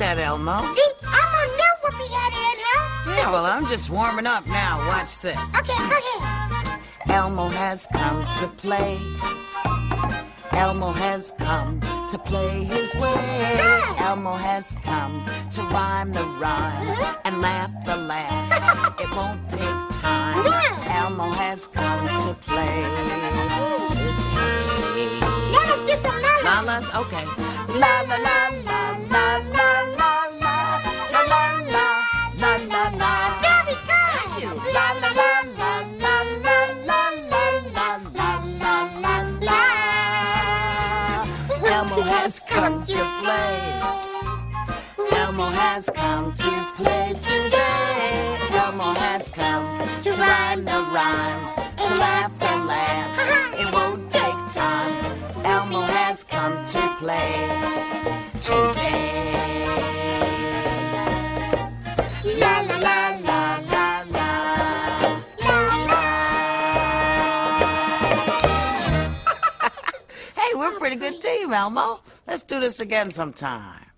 that, Elmo. See, Elmo knew Whoopi had it in her. Yeah, well, I'm just warming up now. Watch this. Okay, go ahead. Elmo has come to play. Elmo has come to play his way. Good. Elmo has come to rhyme the rhymes and laugh the laughs. It won't take time. Good. Elmo has come to play today. Now let's do some la-la. La-las, okay. La la la la la la la la la la la la la la. Very good. La la la la la la la la la la la la. Elmo has come to play. Elmo has come to play today. Elmo has come to rhyme the rhymes, to laugh the laughs. It won't take time. Elmo has come to play today. La la la la la la la la. Hey, we're a pretty good team, Elmo. Let's do this again sometime.